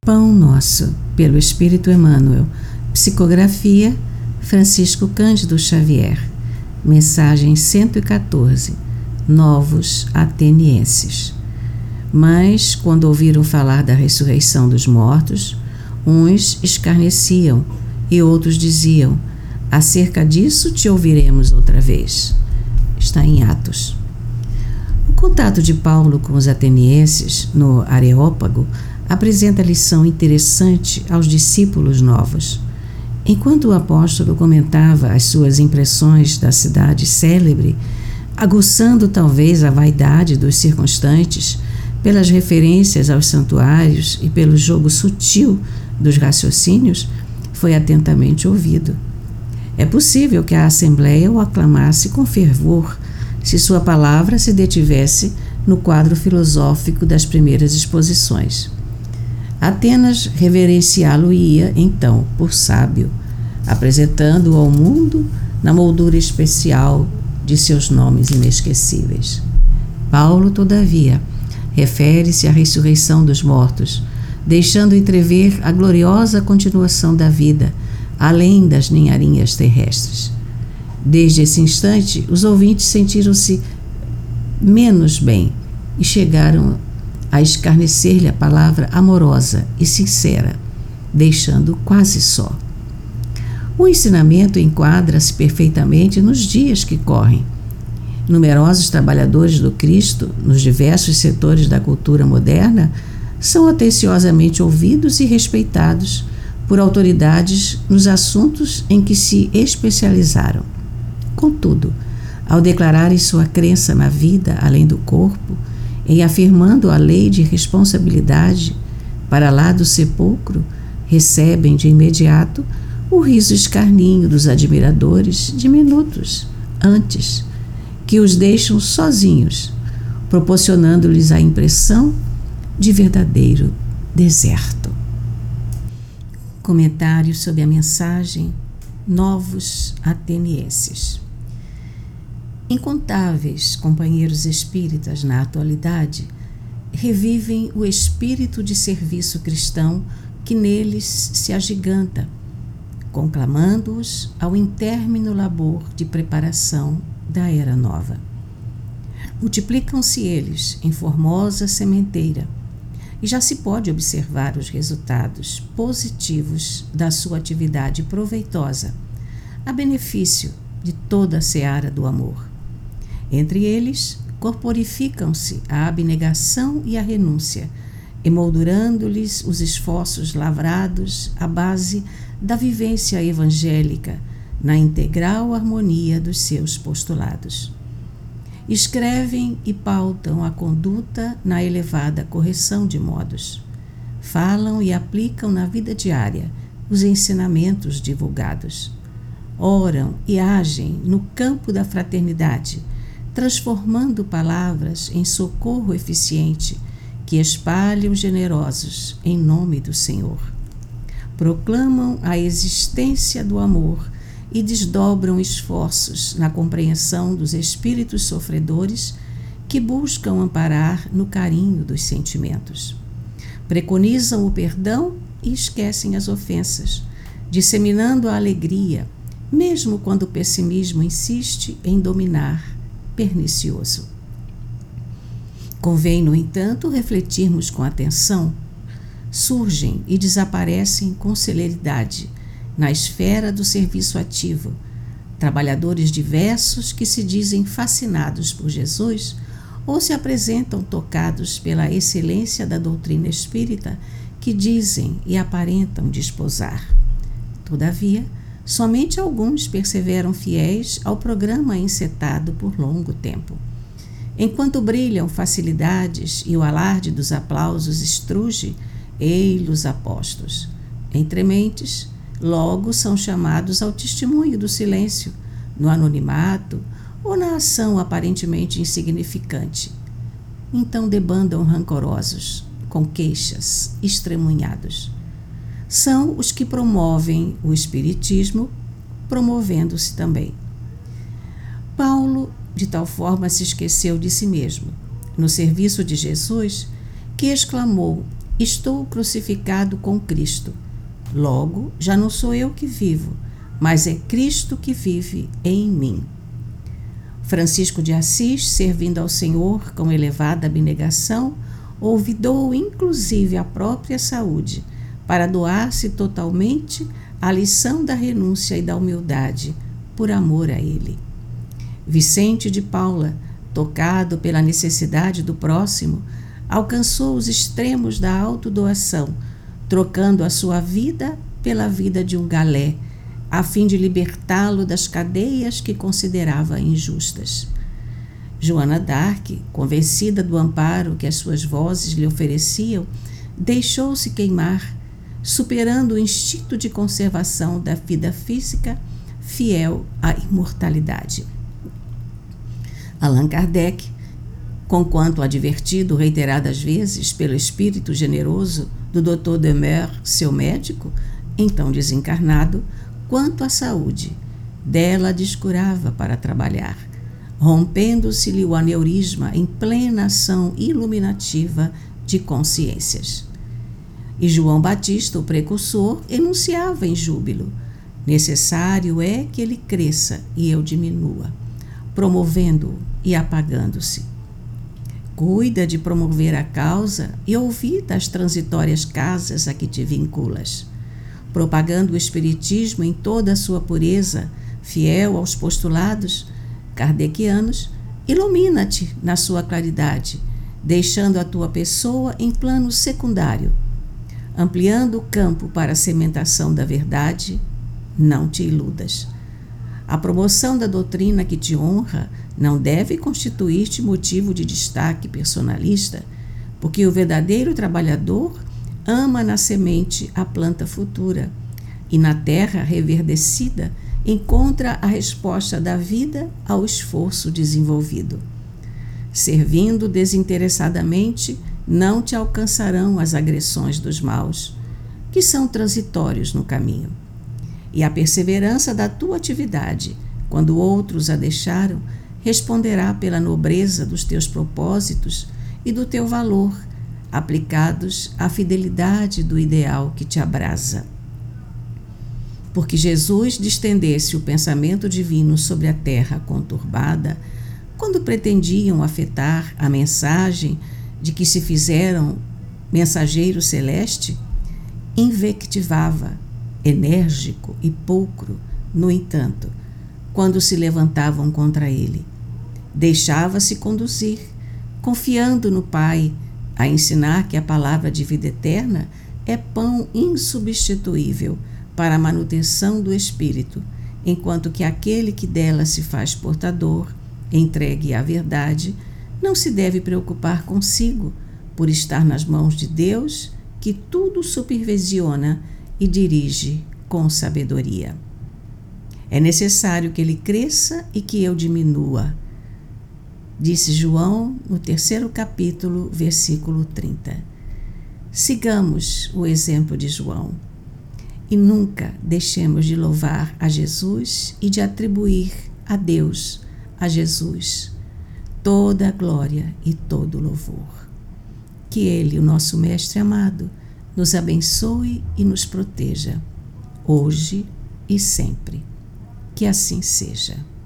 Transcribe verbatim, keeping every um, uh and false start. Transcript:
Pão Nosso, pelo Espírito Emmanuel. Psicografia, Francisco Cândido Xavier. Mensagem cento e quatorze. Novos atenienses. Mas, quando ouviram falar da ressurreição dos mortos, uns escarneciam e outros diziam: acerca disso te ouviremos outra vez. Está em Atos. O contato de Paulo com os atenienses no Areópago apresenta lição interessante aos discípulos novos. Enquanto o apóstolo comentava as suas impressões da cidade célebre, aguçando talvez a vaidade dos circunstantes pelas referências aos santuários e pelo jogo sutil dos raciocínios, foi atentamente ouvido. É possível que a Assembleia o aclamasse com fervor se sua palavra se detivesse no quadro filosófico das primeiras exposições. Atenas reverenciá-lo-ia, então, por sábio, apresentando-o ao mundo na moldura especial de seus nomes inesquecíveis. Paulo, todavia, refere-se à ressurreição dos mortos, deixando entrever a gloriosa continuação da vida, além das ninharinhas terrestres. Desde esse instante, os ouvintes sentiram-se menos bem e chegaram a escarnecer-lhe a palavra amorosa e sincera, deixando-o quase só. O ensinamento enquadra-se perfeitamente nos dias que correm. Numerosos trabalhadores do Cristo, nos diversos setores da cultura moderna, são atenciosamente ouvidos e respeitados por autoridades nos assuntos em que se especializaram. Contudo, ao declararem sua crença na vida além do corpo, em afirmando a lei de responsabilidade para lá do sepulcro, recebem de imediato o riso escarninho dos admiradores de minutos antes, que os deixam sozinhos, proporcionando-lhes a impressão de verdadeiro deserto. Comentário sobre a mensagem Novos Atenienses. Incontáveis companheiros espíritas na atualidade revivem o espírito de serviço cristão que neles se agiganta, conclamando-os ao intérmino labor de preparação da Era Nova. Multiplicam-se eles em formosa sementeira e já se pode observar os resultados positivos da sua atividade proveitosa, a benefício de toda a seara do amor. Entre eles, corporificam-se a abnegação e a renúncia, emoldurando-lhes os esforços lavrados à base da vivência evangélica, na integral harmonia dos seus postulados. Escrevem e pautam a conduta na elevada correção de modos. Falam e aplicam na vida diária os ensinamentos divulgados. Oram e agem no campo da fraternidade, transformando palavras em socorro eficiente que espalham generosos em nome do Senhor. Proclamam a existência do amor e desdobram esforços na compreensão dos espíritos sofredores que buscam amparar no carinho dos sentimentos. Preconizam o perdão e esquecem as ofensas, disseminando a alegria, mesmo quando o pessimismo insiste em dominar pernicioso. Convém, no entanto, refletirmos com atenção. Surgem e desaparecem com celeridade na esfera do serviço ativo trabalhadores diversos que se dizem fascinados por Jesus ou se apresentam tocados pela excelência da doutrina espírita que dizem e aparentam desposar. Todavia, somente alguns perseveram fiéis ao programa encetado por longo tempo. Enquanto brilham facilidades e o alarde dos aplausos estruge, ei-los apostos. Entre mentes, logo são chamados ao testemunho do silêncio, no anonimato ou na ação aparentemente insignificante. Então debandam rancorosos, com queixas, estremunhados. São os que promovem o espiritismo, promovendo-se também. Paulo, de tal forma, se esqueceu de si mesmo, no serviço de Jesus, que exclamou, estou crucificado com Cristo. Logo, já não sou eu que vivo, mas é Cristo que vive em mim. Francisco de Assis, servindo ao Senhor com elevada abnegação, olvidou inclusive a própria saúde para doar-se totalmente à lição da renúncia e da humildade, por amor a Ele. Vicente de Paula, tocado pela necessidade do próximo, alcançou os extremos da autodoação, trocando a sua vida pela vida de um galé, a fim de libertá-lo das cadeias que considerava injustas. Joana d'Arc, convencida do amparo que as suas vozes lhe ofereciam, deixou-se queimar, superando o instinto de conservação da vida física, fiel à imortalidade. Allan Kardec, conquanto advertido reiteradas vezes pelo espírito generoso do doutor Demer, seu médico, então desencarnado, quanto à saúde, dela descurava para trabalhar, rompendo-se-lhe o aneurisma em plena ação iluminativa de consciências. E João Batista, o precursor, enunciava em júbilo: necessário é que ele cresça e eu diminua, promovendo-o e apagando-se. Cuida de promover a causa e ouvir das transitórias casas a que te vinculas. Propagando o espiritismo em toda a sua pureza, fiel aos postulados kardecianos, ilumina-te na sua claridade, deixando a tua pessoa em plano secundário. Ampliando o campo para a sementação da verdade, não te iludas. A promoção da doutrina que te honra não deve constituir-te motivo de destaque personalista, porque o verdadeiro trabalhador ama na semente a planta futura e na terra reverdecida encontra a resposta da vida ao esforço desenvolvido. Servindo desinteressadamente, não te alcançarão as agressões dos maus, que são transitórios no caminho. E a perseverança da tua atividade, quando outros a deixaram, responderá pela nobreza dos teus propósitos e do teu valor, aplicados à fidelidade do ideal que te abrasa. Porque Jesus distendesse o pensamento divino sobre a terra conturbada, quando pretendiam afetar a mensagem de que se fizeram mensageiro celeste, invectivava, enérgico e pulcro, no entanto, quando se levantavam contra ele. Deixava-se conduzir, confiando no Pai, a ensinar que a palavra de vida eterna é pão insubstituível para a manutenção do espírito, enquanto que aquele que dela se faz portador, entregue à verdade, não se deve preocupar consigo, por estar nas mãos de Deus, que tudo supervisiona e dirige com sabedoria. É necessário que ele cresça e que eu diminua, disse João no terceiro capítulo, versículo trinta. Sigamos o exemplo de João e nunca deixemos de louvar a Jesus e de atribuir a Deus, a Jesus, toda a glória e todo o louvor. Que Ele, o nosso Mestre amado, nos abençoe e nos proteja, hoje e sempre. Que assim seja.